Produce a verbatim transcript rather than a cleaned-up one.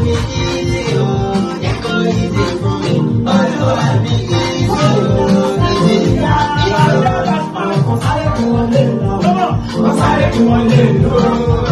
mi easy o, jẹ́ kó easy fún mi. Olúwa mi easy o, easy ya. Ìwà lọ́wọ́ kò sáré kí wọ́n lè lọ. Kò sáré kí wọ́n lè lọ.